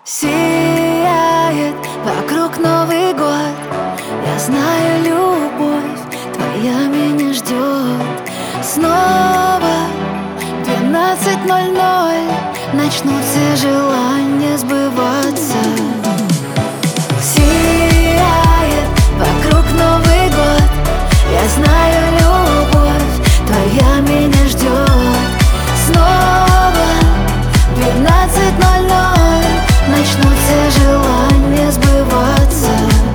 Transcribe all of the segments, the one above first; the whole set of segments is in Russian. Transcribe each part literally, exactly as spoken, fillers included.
Сияет вокруг Новый год. Я знаю, любовь твоя меня ждет. Снова двенадцать ноль ноль, начнут все желания сбываться. Сияет вокруг Новый год. Я знаю, любовь твоя меня ждет. Снова двенадцать ноль ноль, начнут все желания сбываться.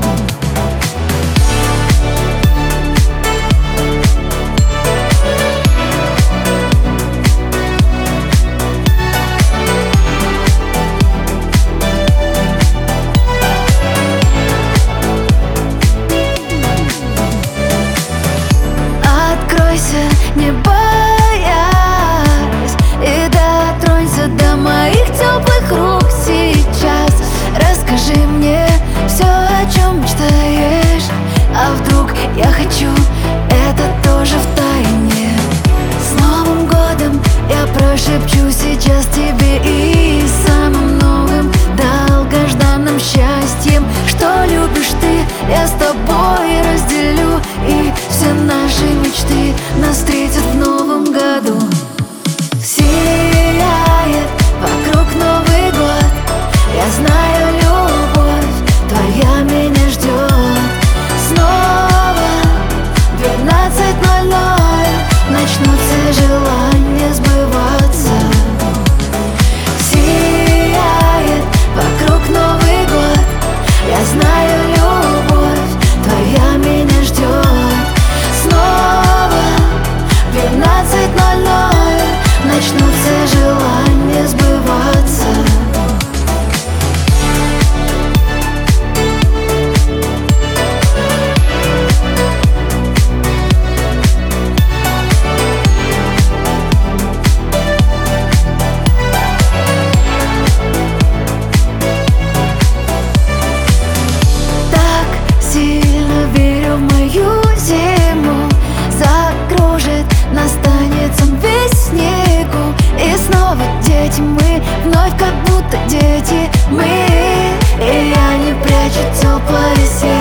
Откройся, не боясь, и дотронься до моих теплых рук сейчас. Расскажи мне все, о чем мечтаешь. А вдруг я хочу это тоже втайне? С Новым годом я прошепчу сейчас тебе и самым новым долгожданным счастьем, что любишь ты, я с тобой разделю. И все наши мечты нас встретят в новом году. Сияет вокруг Новый год. Я знаю, любовь твоя меня ждет. Снова двенадцать ноль ноль, начнут все желания сбываться. Сияет вокруг Новый год. Я знаю, любовь твоя меня ждет. Снова двенадцать ноль ноль, начнут все желания сбываться. Сильно верю в мою зиму, закружит, настанет сон весь снегу. И снова дети мы, вновь как будто дети мы. И я не прячу теплое сердце.